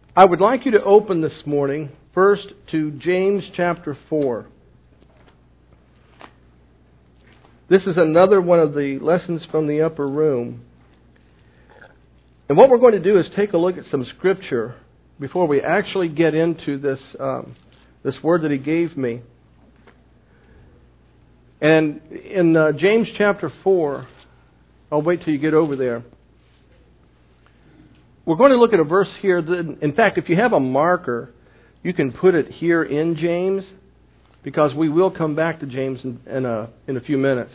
I would like you to open this morning first to James chapter 4. This is another one of the lessons from the upper room. And what we're going to do is take a look at some scripture before we actually get into this word that he gave me. And in James chapter 4, I'll wait till you get over there. We're going to look at a verse here that, in fact, if you have a marker, you can put it here in James, because we will come back to James in a few minutes.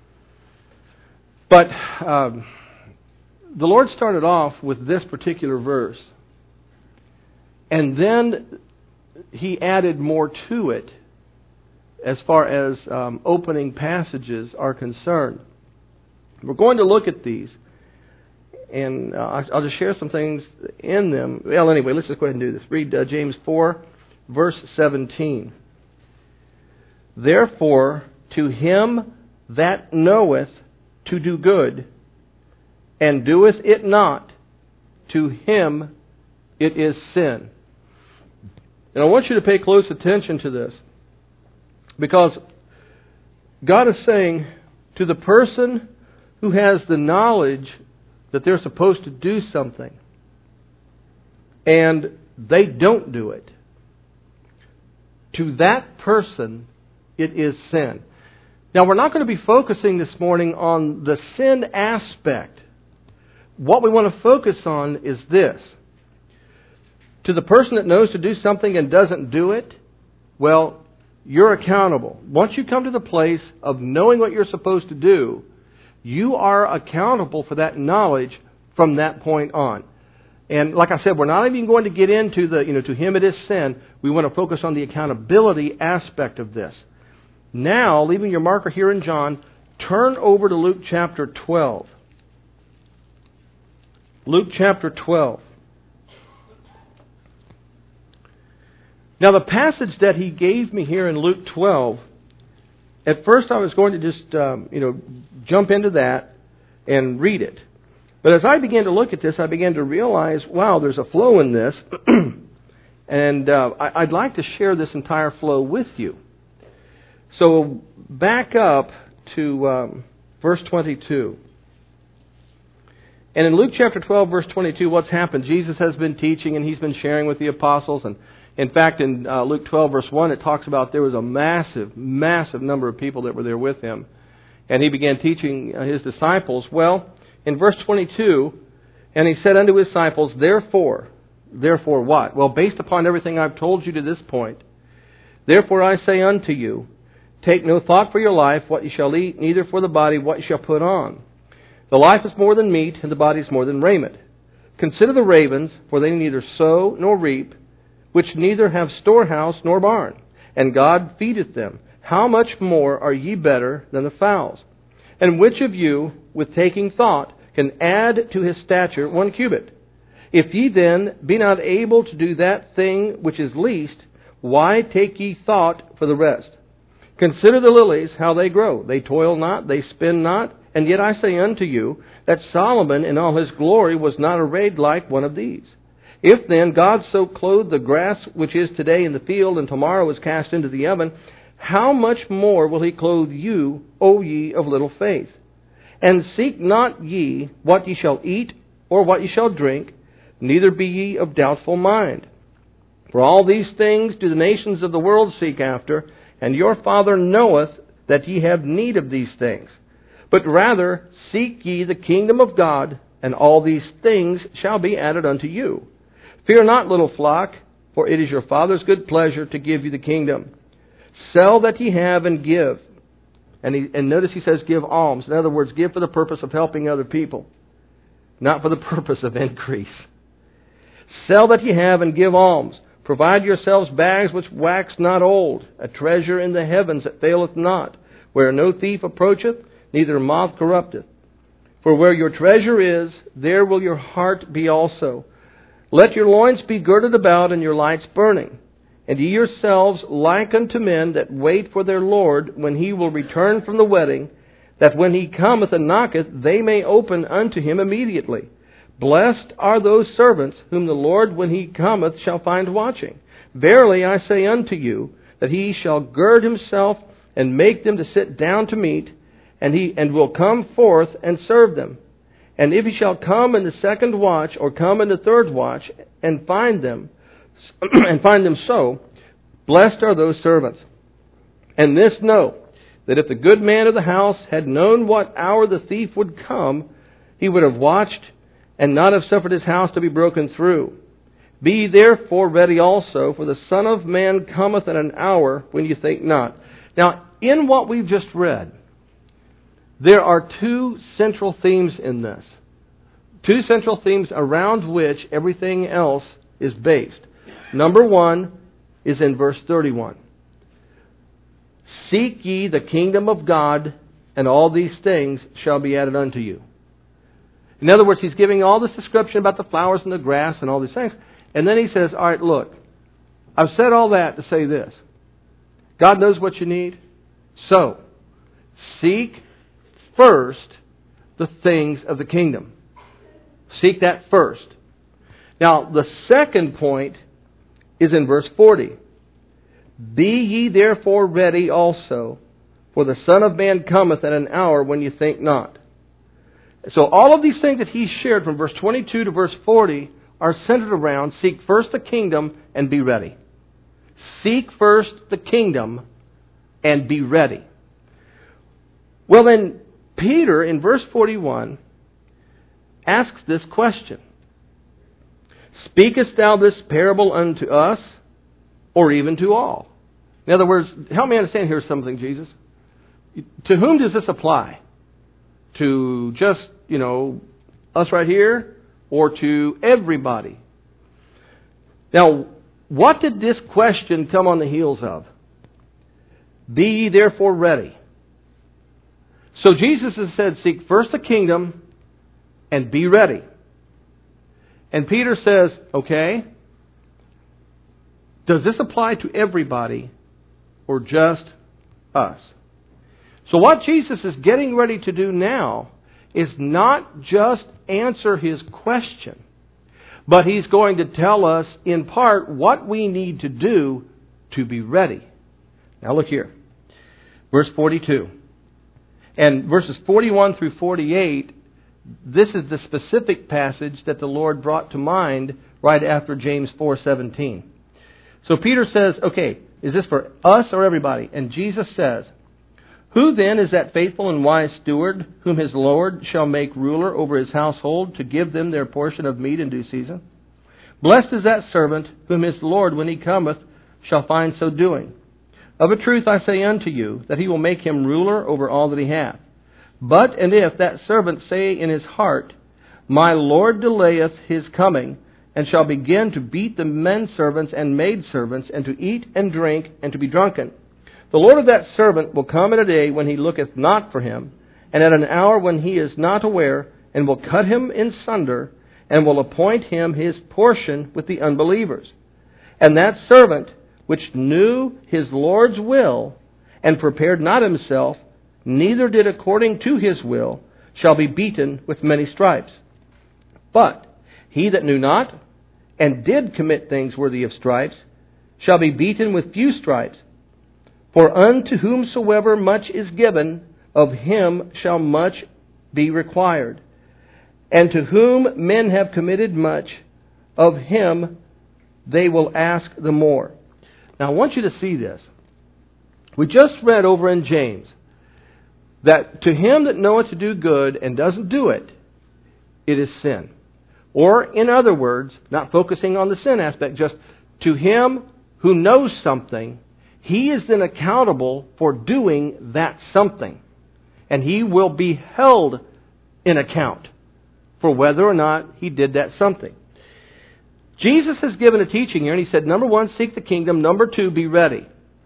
But the Lord started off with this particular verse, and then He added more to it as far as opening passages are concerned. We're going to look at these, and I'll just share some things in them. Well, anyway, let's just go ahead and do this. Read James 4, verse 17. Therefore, to him that knoweth to do good, and doeth it not, to him it is sin. And I want you to pay close attention to this, because God is saying to the person who has the knowledge that they're supposed to do something, and they don't do it, to that person it is sin. Now, we're not going to be focusing this morning on the sin aspect. What we want to focus on is this. To the person that knows to do something and doesn't do it, well, you're accountable. Once you come to the place of knowing what you're supposed to do, you are accountable for that knowledge from that point on. And like I said, we're not even going to get into to him it is sin. We want to focus on the accountability aspect of this. Now, leaving your marker here in John, turn over to Luke chapter 12. Luke chapter 12. Now, the passage that he gave me here in Luke 12, at first I was going to just, jump into that and read it. But as I began to look at this, I began to realize, wow, there's a flow in this. And I'd like to share this entire flow with you. So back up to verse 22. And in Luke chapter 12, verse 22, what's happened? Jesus has been teaching and He's been sharing with the apostles. And in fact, in Luke 12, verse 1, it talks about there was a massive, massive number of people that were there with Him. And He began teaching His disciples. Well, in verse 22, and He said unto His disciples, Therefore what? Well, based upon everything I've told you to this point, therefore I say unto you, take no thought for your life, what ye shall eat, neither for the body what ye shall put on. The life is more than meat, and the body is more than raiment. Consider the ravens, for they neither sow nor reap, which neither have storehouse nor barn, and God feedeth them. How much more are ye better than the fowls? And which of you, with taking thought, can add to his stature 1 cubit? If ye then be not able to do that thing which is least, why take ye thought for the rest? Consider the lilies, how they grow. They toil not, they spin not. And yet I say unto you, that Solomon in all his glory was not arrayed like one of these. If then God so clothed the grass which is today in the field, and tomorrow is cast into the oven, how much more will He clothe you, O ye of little faith? And seek not ye what ye shall eat, or what ye shall drink, neither be ye of doubtful mind. For all these things do the nations of the world seek after, and your Father knoweth that ye have need of these things. But rather seek ye the kingdom of God, and all these things shall be added unto you. Fear not, little flock, for it is your Father's good pleasure to give you the kingdom. Sell that ye have and give. And notice He says give alms. In other words, give for the purpose of helping other people, not for the purpose of increase. Sell that ye have and give alms. Provide yourselves bags which wax not old, a treasure in the heavens that faileth not, where no thief approacheth, neither moth corrupteth. For where your treasure is, there will your heart be also. Let your loins be girded about, and your lights burning. And ye yourselves like unto men that wait for their Lord, when He will return from the wedding, that when He cometh and knocketh, they may open unto Him immediately. Blessed are those servants whom the Lord, when He cometh, shall find watching. Verily I say unto you, that He shall gird Himself and make them to sit down to meat, and will come forth and serve them. And if He shall come in the second watch, or come in the third watch, and find them so, blessed are those servants. And this know, that if the good man of the house had known what hour the thief would come, he would have watched, and not have suffered his house to be broken through. Be ye therefore ready also, for the Son of Man cometh at an hour when you think not. Now, in what we've just read, there are two central themes in this. Two central themes around which everything else is based. Number one is in verse 31. Seek ye the kingdom of God, and all these things shall be added unto you. In other words, He's giving all this description about the flowers and the grass and all these things. And then He says, all right, look, I've said all that to say this. God knows what you need. So, seek first the things of the kingdom. Seek that first. Now, the second point is in verse 40. Be ye therefore ready also, for the Son of Man cometh at an hour when you think not. So all of these things that He shared from verse 22 to verse 40 are centered around seek first the kingdom and be ready. Seek first the kingdom and be ready. Well then, Peter in verse 41 asks this question. Speakest thou this parable unto us, or even to all? In other words, help me understand here something, Jesus. To whom does this apply? To just, us right here, or to everybody? Now, what did this question come on the heels of? Be ye therefore ready. So Jesus has said, seek first the kingdom and be ready. And Peter says, okay, does this apply to everybody or just us? So what Jesus is getting ready to do now is not just answer His question, but He's going to tell us in part what we need to do to be ready. Now look here. Verse 42. And verses 41 through 48, this is the specific passage that the Lord brought to mind right after James 4:17. So Peter says, okay, is this for us or everybody? And Jesus says, who then is that faithful and wise steward, whom his Lord shall make ruler over his household, to give them their portion of meat in due season? Blessed is that servant, whom his Lord, when he cometh, shall find so doing. Of a truth I say unto you, that he will make him ruler over all that he hath. But, and if that servant say in his heart, my Lord delayeth his coming, and shall begin to beat the men servants and maid servants, and to eat and drink, and to be drunken, the Lord of that servant will come in a day when he looketh not for him, and at an hour when he is not aware, and will cut him in sunder, and will appoint him his portion with the unbelievers. And that servant, which knew his Lord's will, and prepared not himself, neither did according to his will, shall be beaten with many stripes. But he that knew not, and did commit things worthy of stripes, shall be beaten with few stripes. For unto whomsoever much is given, of him shall much be required. And to whom men have committed much, of him they will ask the more. Now I want you to see this. We just read over in James that to him that knoweth to do good and doesn't do it, it is sin. Or, in other words, not focusing on the sin aspect, just to him who knows something, he is then accountable for doing that something. And he will be held in account for whether or not he did that something. Jesus has given a teaching here, and he said, number one, seek the kingdom. Number two, be ready.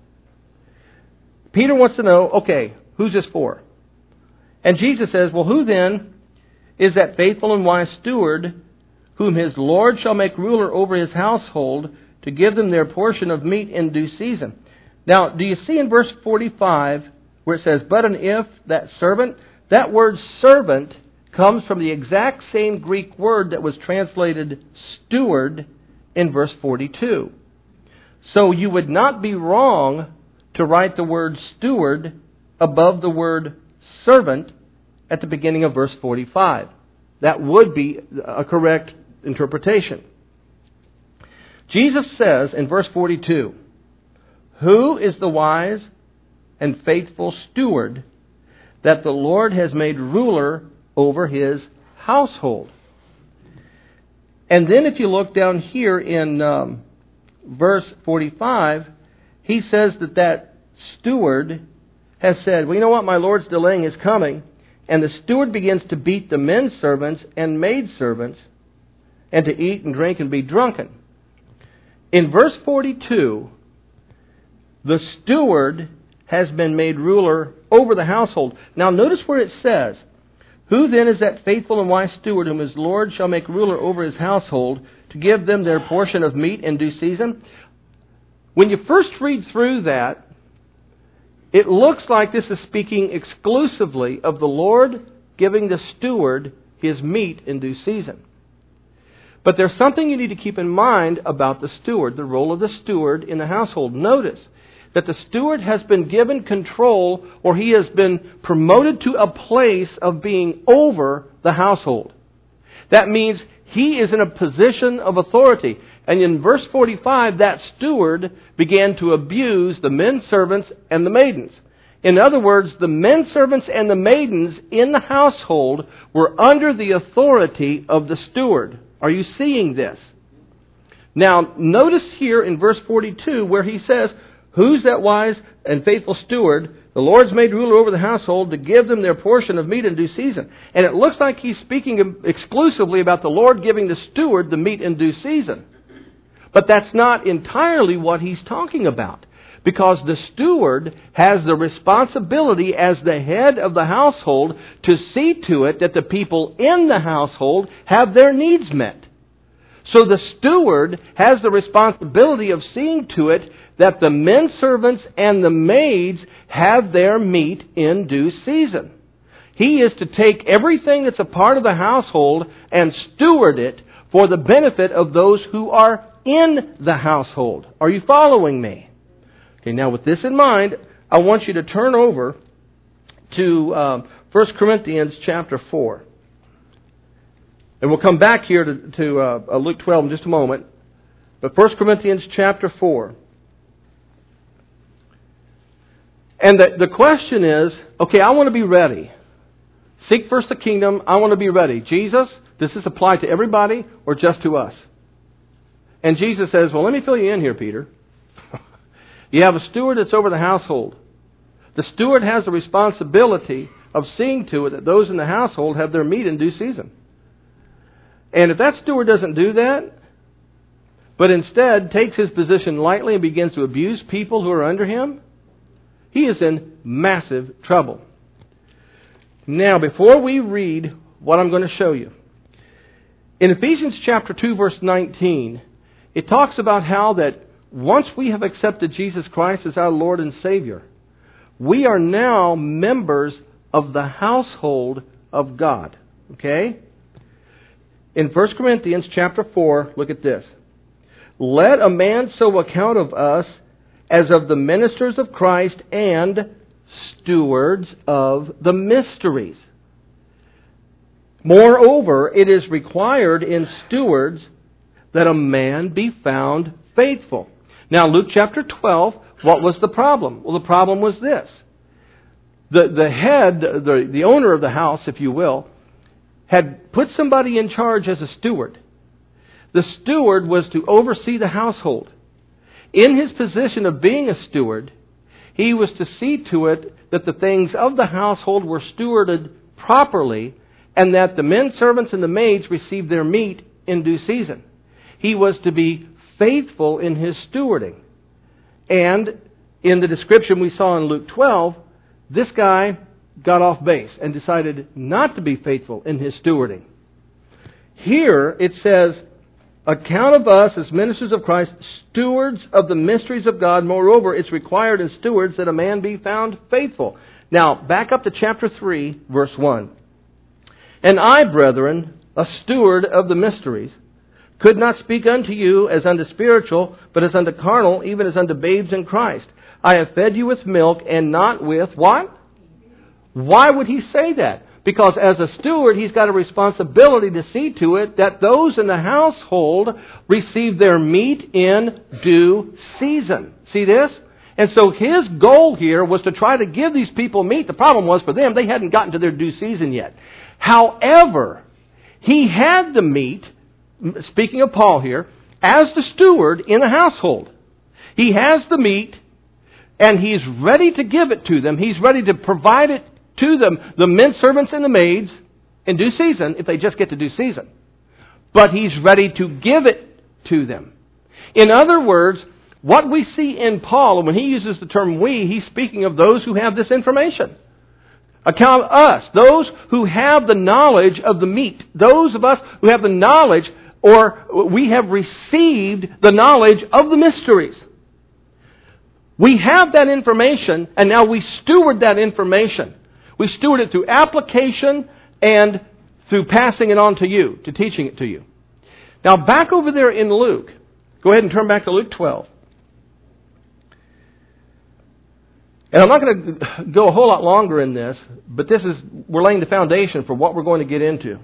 Peter wants to know, okay, who's this for? And Jesus says, well, who then is that faithful and wise steward, whom his Lord shall make ruler over his household, to give them their portion of meat in due season? Now, do you see in verse 45 where it says, but and if that servant, that word servant comes from the exact same Greek word that was translated steward in verse 42. So you would not be wrong to write the word steward above the word servant at the beginning of verse 45. That would be a correct interpretation. Jesus says in verse 42, "Who is the wise and faithful steward that the Lord has made ruler over his household?" And then if you look down here in verse 45, he says that steward has said, "Well, you know what? My Lord's delaying his coming." And the steward begins to beat the men servants and maidservants, and to eat and drink and be drunken. In verse 42, the steward has been made ruler over the household. Now notice where it says, "Who then is that faithful and wise steward whom his Lord shall make ruler over his household, to give them their portion of meat in due season?" When you first read through that, it looks like this is speaking exclusively of the Lord giving the steward his meat in due season. But there's something you need to keep in mind about the steward, the role of the steward in the household. Notice that the steward has been given control, or he has been promoted to a place of being over the household. That means he is in a position of authority. And in verse 45, that steward began to abuse the men servants and the maidens. In other words, the men servants and the maidens in the household were under the authority of the steward. Are you seeing this? Now, notice here in verse 42 where he says, "Who's that wise and faithful steward? The Lord's made ruler over the household to give them their portion of meat in due season." And it looks like he's speaking exclusively about the Lord giving the steward the meat in due season. But that's not entirely what he's talking about. Because the steward has the responsibility as the head of the household to see to it that the people in the household have their needs met. So the steward has the responsibility of seeing to it that the men servants and the maids have their meat in due season. He is to take everything that's a part of the household and steward it for the benefit of those who are in the household. Are you following me? Okay, now with this in mind, I want you to turn over to 1 Corinthians chapter 4. And we'll come back here to Luke 12 in just a moment. But 1 Corinthians chapter 4. And the question is, okay, I want to be ready. Seek first the kingdom. I want to be ready. Jesus, does this apply to everybody or just to us? And Jesus says, well, let me fill you in here, Peter. You have a steward that's over the household. The steward has the responsibility of seeing to it that those in the household have their meat in due season. And if that steward doesn't do that, but instead takes his position lightly and begins to abuse people who are under him, he is in massive trouble. Now, before we read what I'm going to show you, in Ephesians chapter 2, verse 19, it talks about how that once we have accepted Jesus Christ as our Lord and Savior, we are now members of the household of God. Okay? In 1 Corinthians chapter 4, look at this. "Let a man so account of us as of the ministers of Christ and stewards of the mysteries. Moreover, it is required in stewards that a man be found faithful." Now, Luke chapter 12, what was the problem? Well, the problem was this. The head, the owner of the house, if you will, had put somebody in charge as a steward. The steward was to oversee the household. In his position of being a steward, he was to see to it that the things of the household were stewarded properly and that the men servants and the maids received their meat in due season. He was to be faithful in his stewarding. And in the description we saw in Luke 12, this guy got off base and decided not to be faithful in his stewarding. Here it says, "Account of us as ministers of Christ, stewards of the mysteries of God. Moreover, it's required in stewards that a man be found faithful." Now, back up to chapter 3, verse 1. And I, brethren, a steward of the mysteries, could not speak unto you as unto spiritual, but as unto carnal, even as unto babes in Christ. I have fed you with milk and not with what? Why would he say that? Because as a steward, he's got a responsibility to see to it that those in the household receive their meat in due season. See this? And so his goal here was to try to give these people meat. The problem was for them, they hadn't gotten to their due season yet. However, he had the meat, speaking of Paul here, as the steward in the household. He has the meat, and he's ready to give it to them. He's ready to provide it to them, the men servants and the maids, in due season, if they just get to due season. But he's ready to give it to them. In other words, what we see in Paul, and when he uses the term we, he's speaking of those who have this information. Account us, those who have the knowledge of the meat, those of us who have the knowledge, or we have received the knowledge of the mysteries. We have that information, and now we steward that information. We steward it through application and through passing it on to you, to teaching it to you. Now back over there in Luke, go ahead and turn back to Luke 12. And I'm not going to go a whole lot longer in this, but we're laying the foundation for what we're going to get into.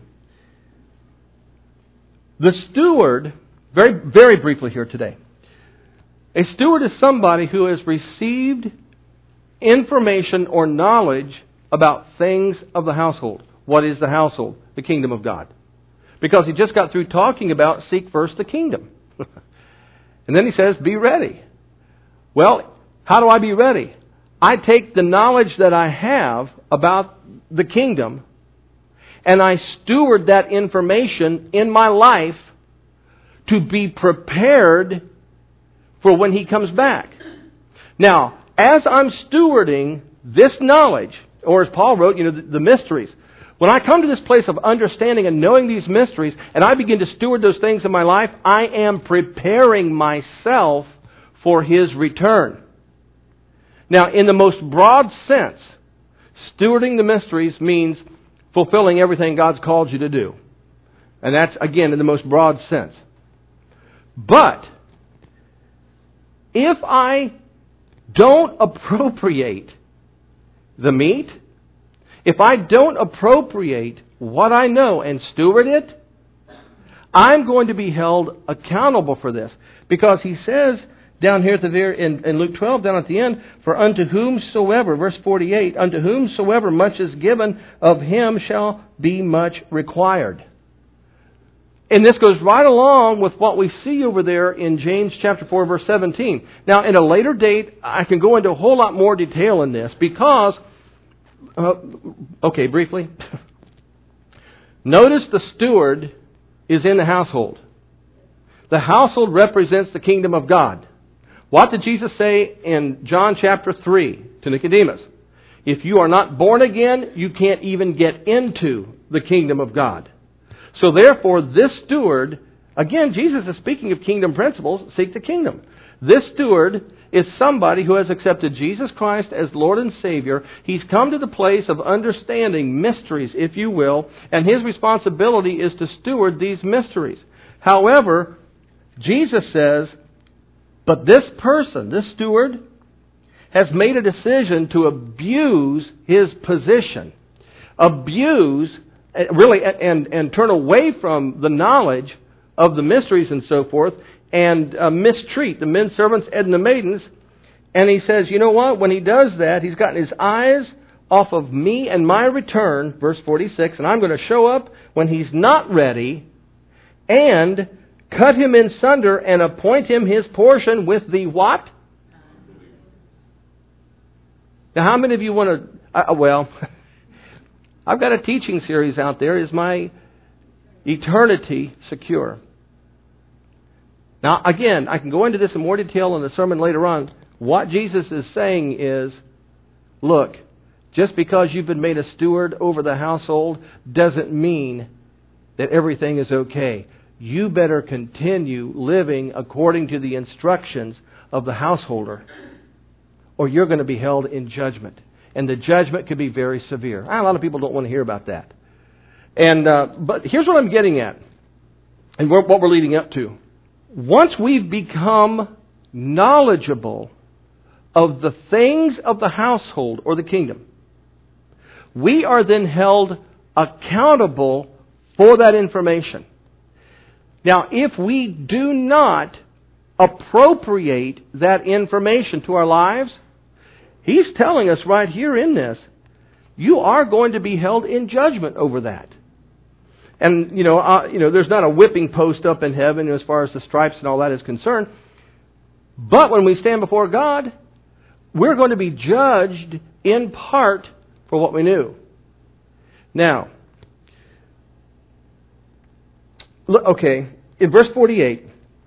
The steward, very, very briefly here today, a steward is somebody who has received information or knowledge about things of the household. What is the household? The kingdom of God. Because he just got through talking about seek first the kingdom. And then he says, be ready. Well, how do I be ready? I take the knowledge that I have about the kingdom and I steward that information in my life to be prepared for when he comes back. Now, as I'm stewarding this knowledge, or as Paul wrote, the mysteries, when I come to this place of understanding and knowing these mysteries and I begin to steward those things in my life, I am preparing myself for his return. Now, in the most broad sense, stewarding the mysteries means fulfilling everything God's called you to do. And that's, again, in the most broad sense. But, if I don't appropriate the meat, if I don't appropriate what I know and steward it, I'm going to be held accountable for this. Because he says down here in Luke 12, down at the end, for unto whomsoever, verse 48, unto whomsoever much is given, of him shall be much required. And this goes right along with what we see over there in James chapter 4, verse 17. Now, in a later date, I can go into a whole lot more detail in this because, briefly. Notice the steward is in the household. The household represents the kingdom of God. What did Jesus say in John chapter 3 to Nicodemus? If you are not born again, you can't even get into the kingdom of God. So therefore, this steward, again, Jesus is speaking of kingdom principles, seek the kingdom. This steward is somebody who has accepted Jesus Christ as Lord and Savior. He's come to the place of understanding mysteries, if you will, and his responsibility is to steward these mysteries. However, Jesus says, but this person, this steward, has made a decision to abuse his position. And turn away from the knowledge of the mysteries and so forth, and mistreat the men servants and the maidens. And he says, you know what? When he does that, he's gotten his eyes off of me and my return, verse 46, and I'm going to show up when he's not ready, and cut him in sunder and appoint him his portion with the what? Now, how many of you want to... I've got a teaching series out there. Is my eternity secure? Now, again, I can go into this in more detail in the sermon later on. What Jesus is saying is, look, just because you've been made a steward over the household doesn't mean that everything is okay. You better continue living according to the instructions of the householder, or you're going to be held in judgment. And the judgment could be very severe. A lot of people don't want to hear about that. But here's what I'm getting at, and what we're leading up to. Once we've become knowledgeable of the things of the household or the kingdom, we are then held accountable for that information. Now, if we do not appropriate that information to our lives, He's telling us right here in this, you are going to be held in judgment over that. And, there's not a whipping post up in heaven as far as the stripes and all that is concerned. But when we stand before God, we're going to be judged in part for what we knew. Now, in verse 48,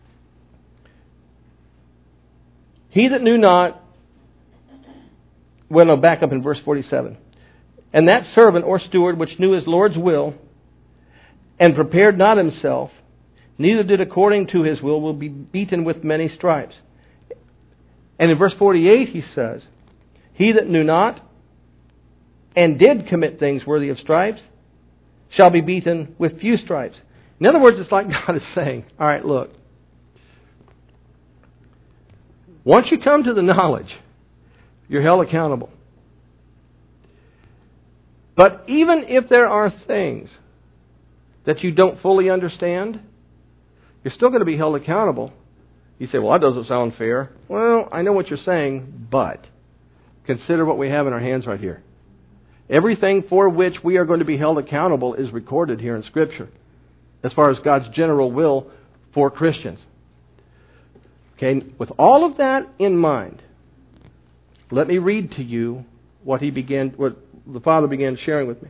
he that knew not, back up in verse 47. And that servant or steward which knew his Lord's will, and prepared not himself, neither did according to his will be beaten with many stripes. And in verse 48 he says, he that knew not, and did commit things worthy of stripes, shall be beaten with few stripes. In other words, it's like God is saying, all right, look, once you come to the knowledge, you're held accountable. But even if there are things that you don't fully understand, you're still going to be held accountable. You say, well, that doesn't sound fair. Well, I know what you're saying, but consider what we have in our hands right here. Everything for which we are going to be held accountable is recorded here in Scripture, as far as God's general will for Christians. Okay, with all of that in mind, let me read to you what the Father began sharing with me.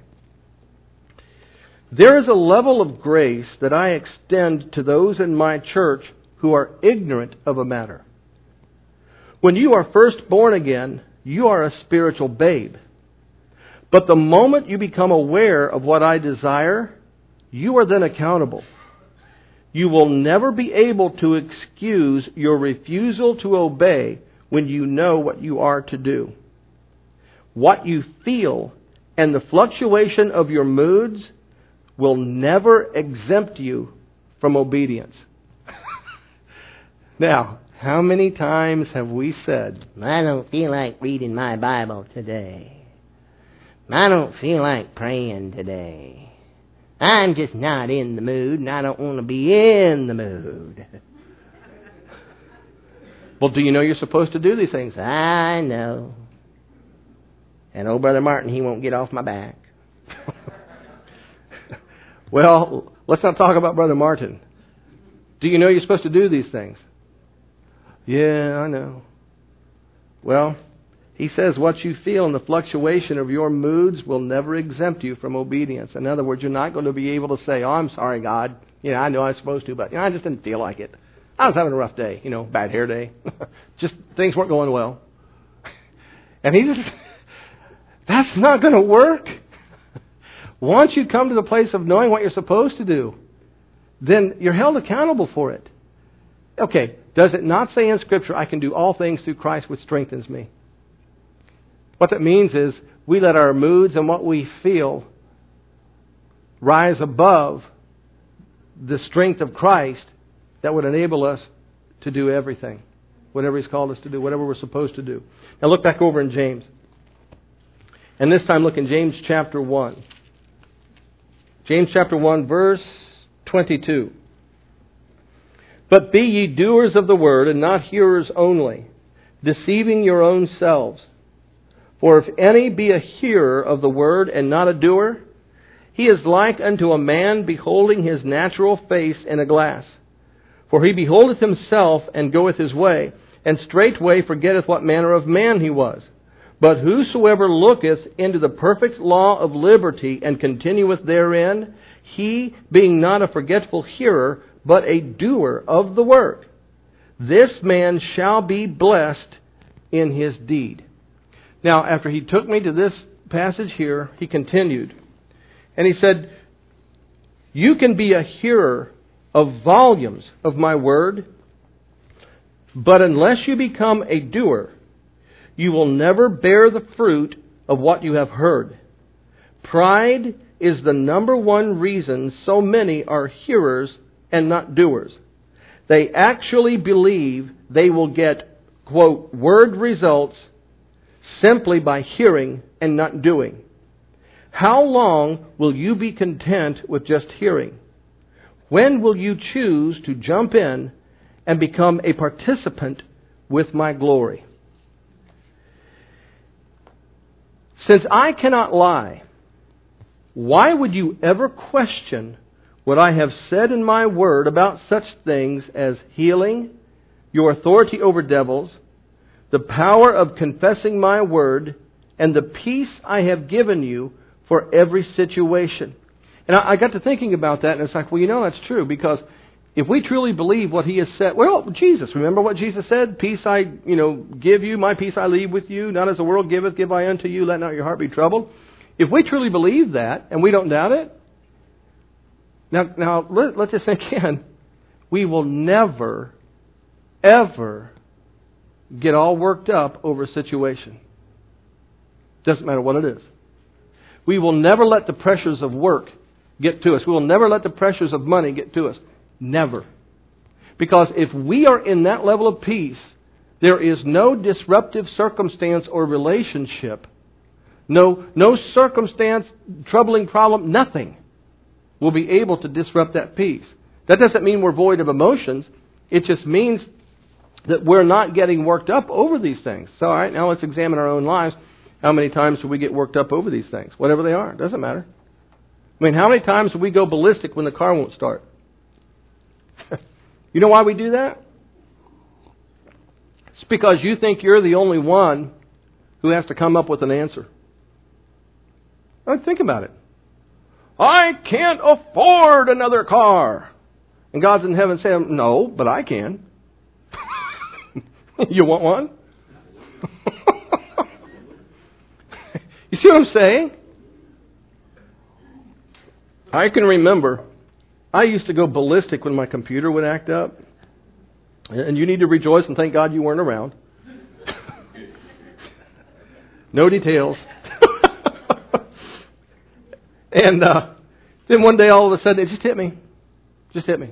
There is a level of grace that I extend to those in my church who are ignorant of a matter. When you are first born again, you are a spiritual babe. But the moment you become aware of what I desire, you are then accountable. You will never be able to excuse your refusal to obey when you know what you are to do. What you feel and the fluctuation of your moods will never exempt you from obedience. Now, how many times have we said, I don't feel like reading my Bible today. I don't feel like praying today. I'm just not in the mood, and I don't want to be in the mood. Well, do you know you're supposed to do these things? I know. And old Brother Martin, he won't get off my back. Well, let's not talk about Brother Martin. Do you know you're supposed to do these things? Yeah, I know. Well, he says what you feel and the fluctuation of your moods will never exempt you from obedience. In other words, you're not going to be able to say, oh, I'm sorry, God. I know I was supposed to, but I just didn't feel like it. I was having a rough day, bad hair day. Just things weren't going well. And that's not going to work. Once you come to the place of knowing what you're supposed to do, then you're held accountable for it. Okay, does it not say in Scripture, I can do all things through Christ which strengthens me? What that means is we let our moods and what we feel rise above the strength of Christ that would enable us to do everything, whatever He's called us to do, whatever we're supposed to do. Now look back over in James. And this time look in James chapter 1. James chapter 1, verse 22. But be ye doers of the word, and not hearers only, deceiving your own selves. For if any be a hearer of the word, and not a doer, he is like unto a man beholding his natural face in a glass. For he beholdeth himself, and goeth his way, and straightway forgetteth what manner of man he was. But whosoever looketh into the perfect law of liberty, and continueth therein, he, being not a forgetful hearer, but a doer of the word, this man shall be blessed in his deed. Now, after he took me to this passage here, he continued. And he said, you can be a hearer of volumes of my word, but unless you become a doer, you will never bear the fruit of what you have heard. Pride is the number one reason so many are hearers and not doers. They actually believe they will get, quote, word results simply by hearing and not doing. How long will you be content with just hearing? When will you choose to jump in and become a participant with my glory? Since I cannot lie, why would you ever question what I have said in my word about such things as healing, your authority over devils, the power of confessing my word, and the peace I have given you for every situation? And I got to thinking about that, and it's like, well, you know, that's true, because if we truly believe what He has said, well, Jesus, remember what Jesus said? Peace I, give you, my peace I leave with you, not as the world giveth, give I unto you, let not your heart be troubled. If we truly believe that, and we don't doubt it, now let's just think in, we will never, ever get all worked up over a situation. Doesn't matter what it is. We will never let the pressures of work get to us. We will never let the pressures of money get to us. Never. Because if we are in that level of peace, there is no disruptive circumstance or relationship, no circumstance, troubling problem, nothing will be able to disrupt that peace. That doesn't mean we're void of emotions. It just means that we're not getting worked up over these things. So, all right, now let's examine our own lives. How many times do we get worked up over these things? Whatever they are, it doesn't matter. I mean, how many times do we go ballistic when the car won't start? You know why we do that? It's because you think you're the only one who has to come up with an answer. Oh, think about it. I can't afford another car. And God's in heaven saying, no, but I can. You want one? You see what I'm saying? I can remember, I used to go ballistic when my computer would act up. And you need to rejoice and thank God you weren't around. No details. And then one day all of a sudden it just hit me. Just hit me.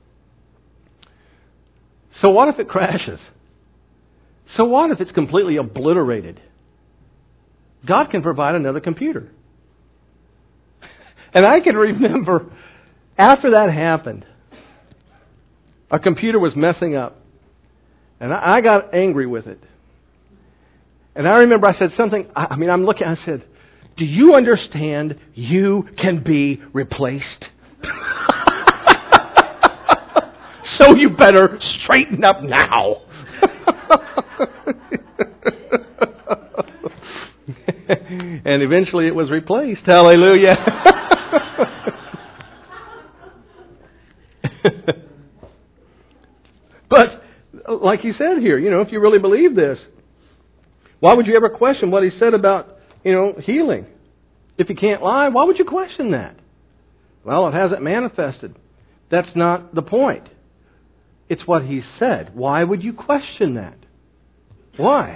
So what if it crashes? So what if it's completely obliterated? God can provide another computer. And I can remember after that happened, our computer was messing up. And I got angry with it. And I remember I said something, I'm looking, I said, do you understand you can be replaced? So you better straighten up now. And eventually it was replaced. Hallelujah. But, like he said here, if you really believe this, why would you ever question what he said about, healing? If he can't lie, why would you question that? Well, it hasn't manifested. That's not the point. It's what he said. Why would you question that? Why?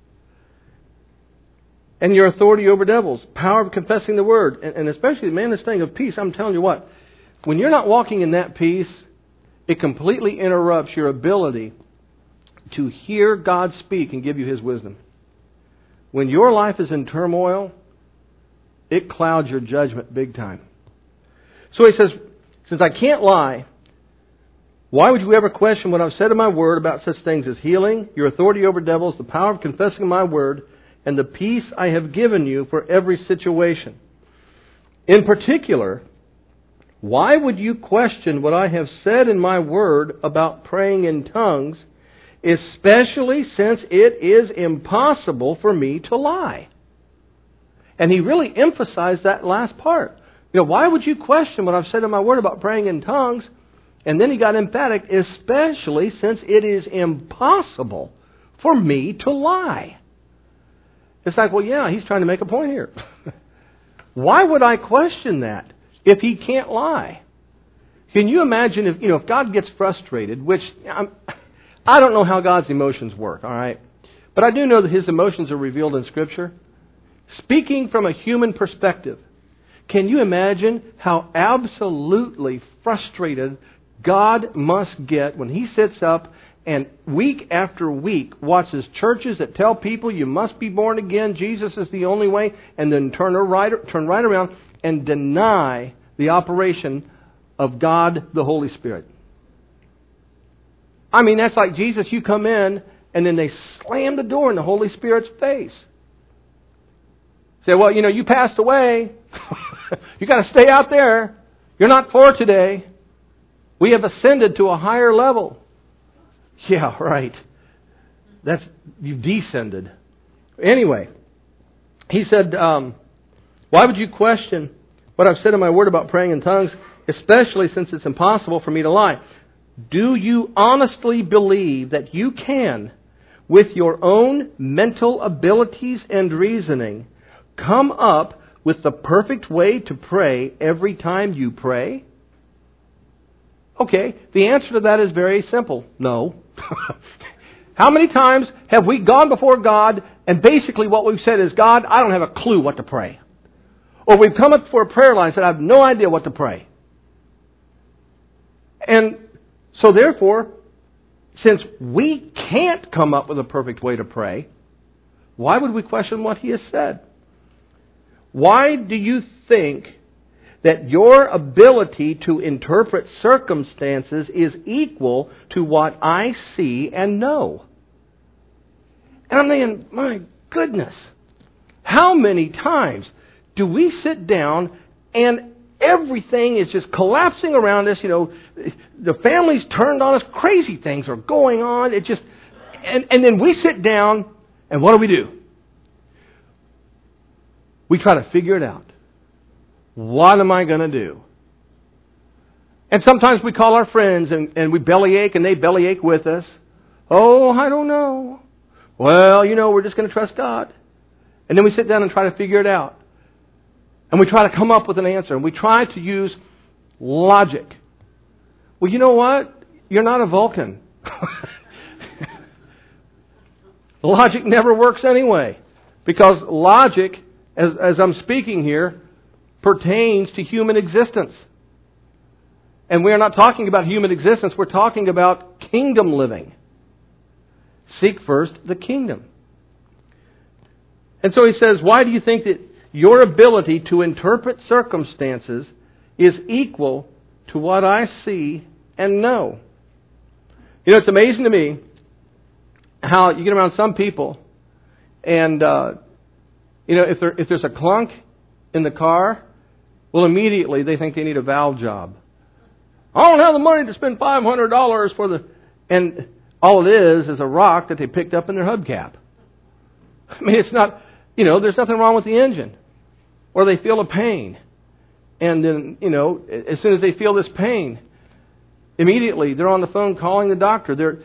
And your authority over devils, power of confessing the word, and especially, man, this thing of peace, I'm telling you what, when you're not walking in that peace, it completely interrupts your ability to hear God speak and give you His wisdom. When your life is in turmoil, it clouds your judgment big time. So he says, since I can't lie, why would you ever question what I've said in my word about such things as healing, your authority over devils, the power of confessing my word, and the peace I have given you for every situation? In particular, why would you question what I have said in my word about praying in tongues, especially since it is impossible for me to lie? And he really emphasized that last part. Why would you question what I've said in my word about praying in tongues? And then he got emphatic, especially since it is impossible for me to lie. It's like, well, yeah, he's trying to make a point here. Why would I question that if he can't lie? Can you imagine if God gets frustrated, which I don't know how God's emotions work, all right? But I do know that His emotions are revealed in Scripture. Speaking from a human perspective, Can you imagine how absolutely frustrated God must get when He sits up and week after week watches churches that tell people you must be born again, Jesus is the only way, and then turn right around and deny the operation of God the Holy Spirit? I mean, that's like Jesus, you come in and then they slam the door in the Holy Spirit's face. Say, well, you passed away. You got to stay out there. You're not for today. We have ascended to a higher level. Yeah, right. You've descended. Anyway, he said, why would you question what I've said in my word about praying in tongues, especially since it's impossible for me to lie? Do you honestly believe that you can, with your own mental abilities and reasoning, come up with the perfect way to pray every time you pray? Okay, the answer to that is very simple. No. How many times have we gone before God and basically what we've said is, God, I don't have a clue what to pray. Or we've come up for a prayer line and said, I have no idea what to pray. And so therefore, since we can't come up with a perfect way to pray, why would we question what He has said? Why do you think that your ability to interpret circumstances is equal to what I see and know? And I'm thinking, my goodness, how many times do we sit down and everything is just collapsing around us? The family's turned on us, crazy things are going on. And then we sit down, and what do? We try to figure it out. What am I going to do? And sometimes we call our friends and we bellyache and they bellyache with us. Oh, I don't know. Well, we're just going to trust God. And then we sit down and try to figure it out. And we try to come up with an answer. And we try to use logic. Well, you know what? You're not a Vulcan. Logic never works anyway. Because logic, as I'm speaking here, pertains to human existence. And we are not talking about human existence, we're talking about kingdom living. Seek first the kingdom. And so he says, why do you think that your ability to interpret circumstances is equal to what I see and know? It's amazing to me how you get around some people and, if there's a clunk in the car, well, immediately they think they need a valve job. I don't have the money to spend $500 for and all it is a rock that they picked up in their hubcap. I mean, it's not, there's nothing wrong with the engine. Or they feel a pain. And then, as soon as they feel this pain, immediately they're on the phone calling the doctor.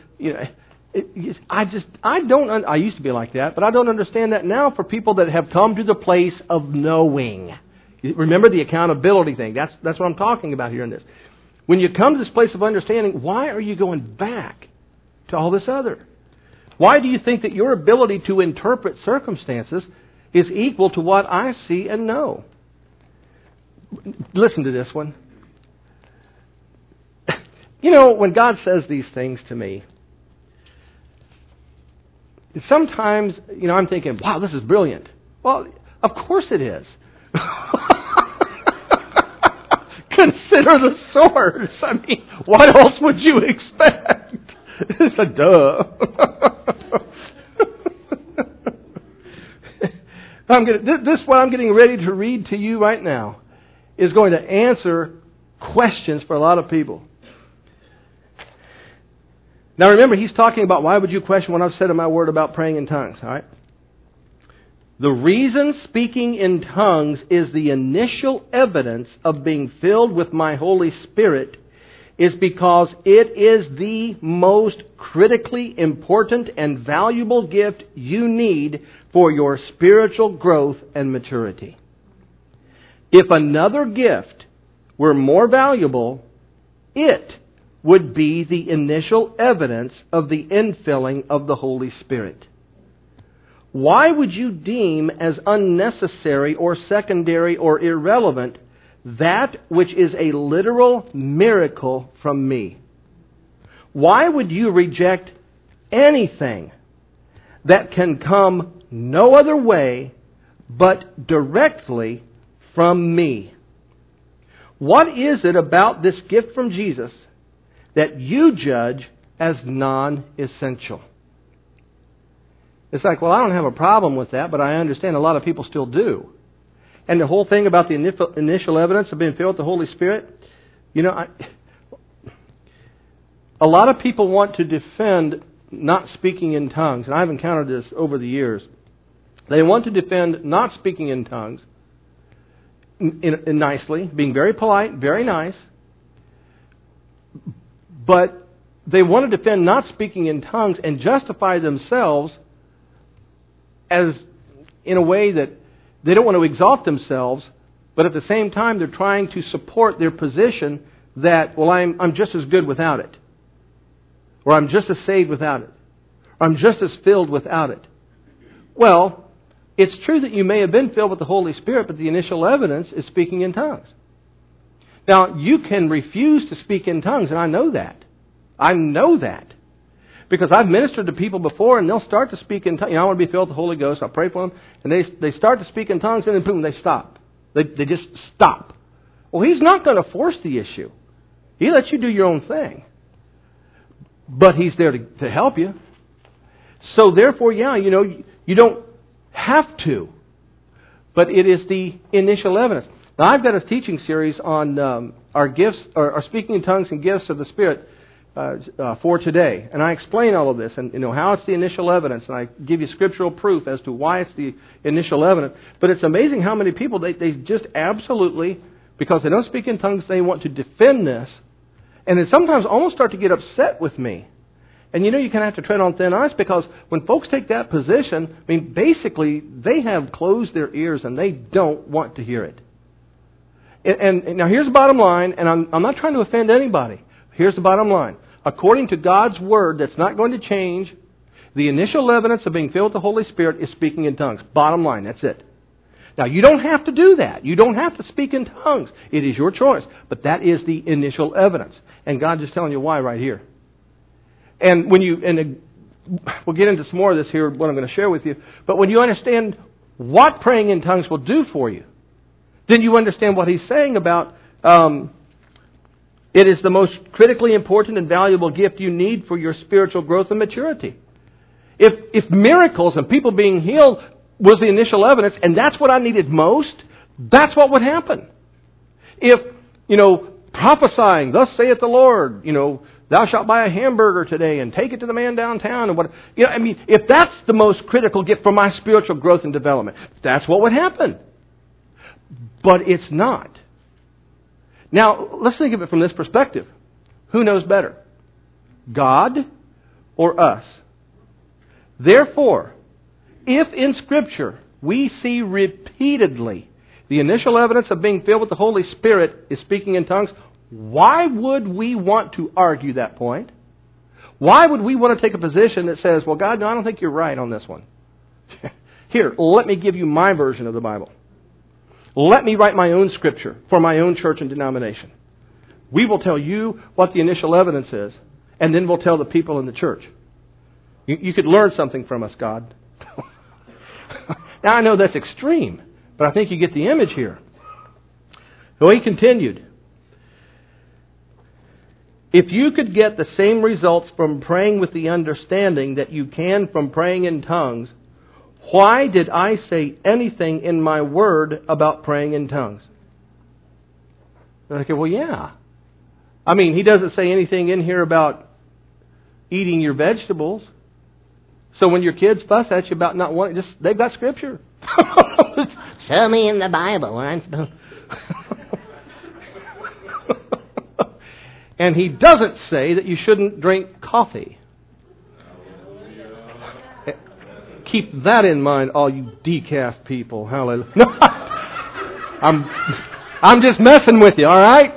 I used to be like that, but I don't understand that now for people that have come to the place of knowing. Remember the accountability thing. That's what I'm talking about here in this. When you come to this place of understanding, why are you going back to all this other? Why do you think that your ability to interpret circumstances is equal to what I see and know? Listen to this one. When God says these things to me, sometimes, I'm thinking, wow, this is brilliant. Well, of course it is. Consider the source. I mean, what else would you expect? It's a duh. This what I'm getting ready to read to you right now is going to answer questions for a lot of people. Now remember, he's talking about why would you question what I've said in my word about praying in tongues, all right? The reason speaking in tongues is the initial evidence of being filled with my Holy Spirit is because it is the most critically important and valuable gift you need for your spiritual growth and maturity. If another gift were more valuable, it would be the initial evidence of the infilling of the Holy Spirit. why would you deem as unnecessary or secondary or irrelevant that which is a literal miracle from me? Why would you reject anything that can come no other way but directly from me? What is it about this gift from Jesus that you judge as non-essential? It's like, well, I don't have a problem with that, but I understand a lot of people still do. And the whole thing about the initial evidence of being filled with the Holy Spirit, a lot of people want to defend not speaking in tongues, and I've encountered this over the years. They want to defend not speaking in tongues nicely, being very polite, very nice, but they want to defend not speaking in tongues and justify themselves as in a way that they don't want to exalt themselves, but at the same time they're trying to support their position that, well, I'm just as good without it, or I'm just as saved without it, or I'm just as filled without it. Well, it's true that you may have been filled with the Holy Spirit, but the initial evidence is speaking in tongues. Now, you can refuse to speak in tongues, and I know that. I know that. Because I've ministered to people before, and they'll start to speak in tongues. I want to be filled with the Holy Ghost. I'll pray for them. And they start to speak in tongues, and then boom, they stop. They just stop. Well, He's not going to force the issue. He lets you do your own thing. But He's there to help you. So therefore, you don't have to. But it is the initial evidence. Now, I've got a teaching series on our gifts, or speaking in tongues and gifts of the Spirit for today. And I explain all of this and how it's the initial evidence, and I give you scriptural proof as to why it's the initial evidence. But it's amazing how many people, they just absolutely, because they don't speak in tongues, they want to defend this, and then sometimes almost start to get upset with me. And you kind of have to tread on thin ice, because when folks take that position, basically they have closed their ears and they don't want to hear it. And now here's the bottom line, and I'm not trying to offend anybody. Here's the bottom line. According to God's Word, that's not going to change, the initial evidence of being filled with the Holy Spirit is speaking in tongues. Bottom line, that's it. Now, you don't have to do that. You don't have to speak in tongues. It is your choice. But that is the initial evidence. And God's just telling you why right here. And we'll get into some more of this here, what I'm going to share with you. But when you understand what praying in tongues will do for you, then you understand what He's saying about it is the most critically important and valuable gift you need for your spiritual growth and maturity. If miracles and people being healed was the initial evidence, and that's what I needed most, that's what would happen. If, prophesying, thus saith the Lord, thou shalt buy a hamburger today and take it to the man downtown, and what, if that's the most critical gift for my spiritual growth and development, that's what would happen. But it's not. Now, let's think of it from this perspective. Who knows better? God or us? Therefore, if in Scripture we see repeatedly the initial evidence of being filled with the Holy Spirit is speaking in tongues, why would we want to argue that point? Why would we want to take a position that says, well, God, no, I don't think you're right on this one. Here, let me give you my version of the Bible. Let me write my own Scripture for my own church and denomination. We will tell you what the initial evidence is, and then we'll tell the people in the church. You could learn something from us, God. Now, I know that's extreme, but I think you get the image here. So He continued. If you could get the same results from praying with the understanding that you can from praying in tongues, why did I say anything in my word about praying in tongues? Okay, well, yeah. He doesn't say anything in here about eating your vegetables. So when your kids fuss at you about not wanting, they've got Scripture. Show me in the Bible where I'm supposed. And He doesn't say that you shouldn't drink coffee. Keep that in mind, all you decaf people. Hallelujah. No, I'm just messing with you, all right?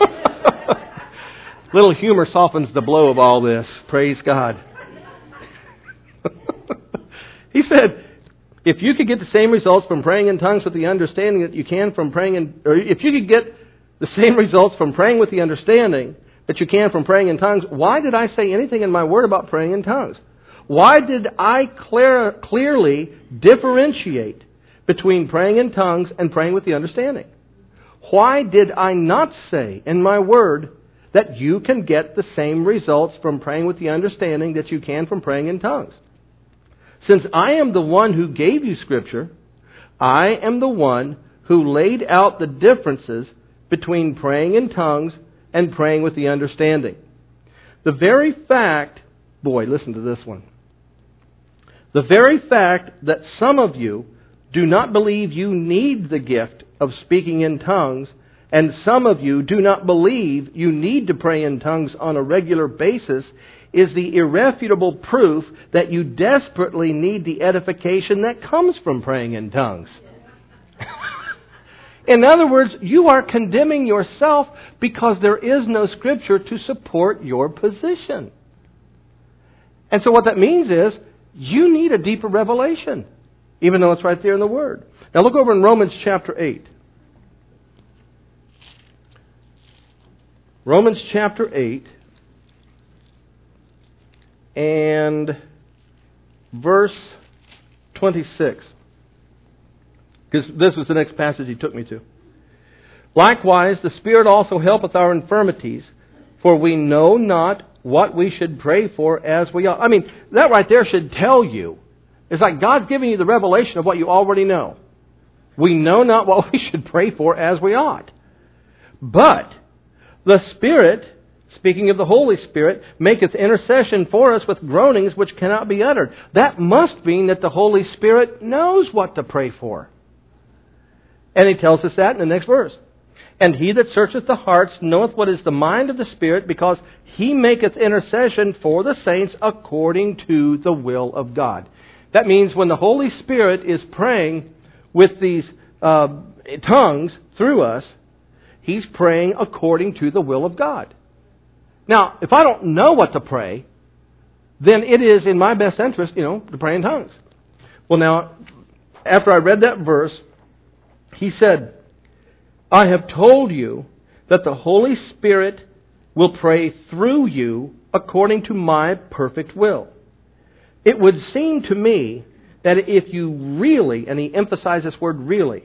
Little humor softens the blow of all this. Praise God. He said, if you could get the same results from praying in tongues with the understanding that you can from praying in, or if you could get the same results from praying with the understanding that you can from praying in tongues, why did I say anything in my word about praying in tongues? Why did I clearly differentiate between praying in tongues and praying with the understanding? Why did I not say in my word that you can get the same results from praying with the understanding that you can from praying in tongues? Since I am the one who gave you Scripture, I am the one who laid out the differences between praying in tongues and praying with the understanding. The very fact, boy, listen to this one. The very fact that some of you do not believe you need the gift of speaking in tongues, and some of you do not believe you need to pray in tongues on a regular basis, is the irrefutable proof that you desperately need the edification that comes from praying in tongues. In other words, you are condemning yourself because there is no Scripture to support your position. And so what that means is, you need a deeper revelation, even though it's right there in the Word. Now look over in Romans chapter 8. Romans chapter 8 and verse 26. Because this was the next passage he took me to. Likewise, the Spirit also helpeth our infirmities, for we know not what we should pray for as we ought. I mean, that right there should tell you. It's like God's giving you the revelation of what you already know. We know not what we should pray for as we ought. But the Spirit, speaking of the Holy Spirit, maketh intercession for us with groanings which cannot be uttered. That must mean that the Holy Spirit knows what to pray for. And he tells us that in the next verse. And he that searcheth the hearts knoweth what is the mind of the Spirit, because he maketh intercession for the saints according to the will of God. That means when the Holy Spirit is praying with these tongues through us, he's praying according to the will of God. Now, if I don't know what to pray, then it is in my best interest, to pray in tongues. Well, now, after I read that verse, he said, I have told you that the Holy Spirit will pray through you according to my perfect will. It would seem to me that if you really, and he emphasized this word really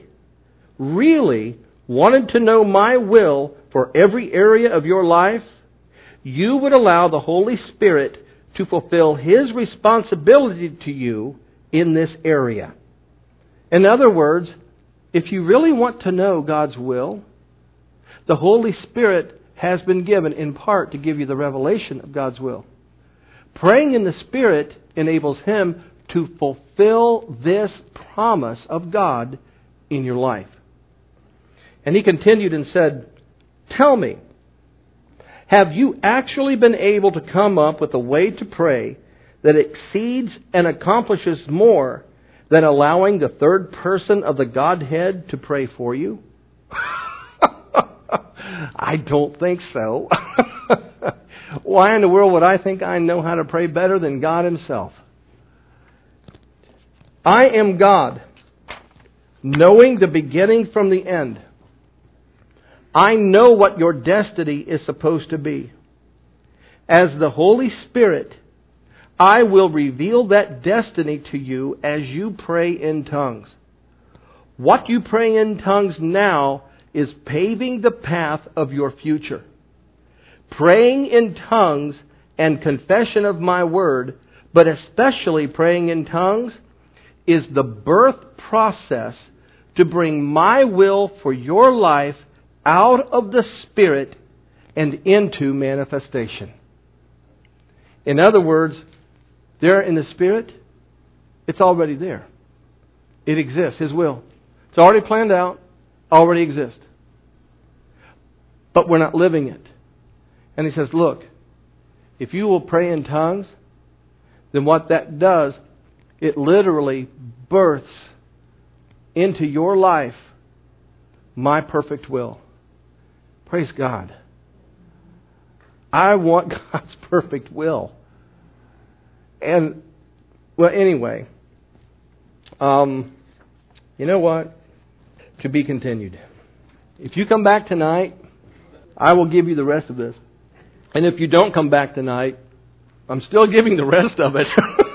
wanted to know my will for every area of your life, you would allow the Holy Spirit to fulfill His responsibility to you in this area. In other words, if you really want to know God's will, the Holy Spirit has been given in part to give you the revelation of God's will. Praying in the Spirit enables Him to fulfill this promise of God in your life. And he continued and said, tell me, have you actually been able to come up with a way to pray that exceeds and accomplishes more than allowing the third person of the Godhead to pray for you? I don't think so. Why in the world would I think I know how to pray better than God Himself? I am God, knowing the beginning from the end. I know what your destiny is supposed to be. As the Holy Spirit, I will reveal that destiny to you as you pray in tongues. What you pray in tongues now is paving the path of your future. Praying in tongues and confession of my word, but especially praying in tongues, is the birth process to bring my will for your life out of the Spirit and into manifestation. In other words, there in the Spirit, it's already there. It exists, His will. It's already planned out, already exists. But we're not living it. And He says, look, if you will pray in tongues, then what that does, it literally births into your life my perfect will. Praise God. I want God's perfect will. And, well, anyway, You know what? To be continued. If you come back tonight, I will give you the rest of this. And if you don't come back tonight, I'm still giving the rest of it.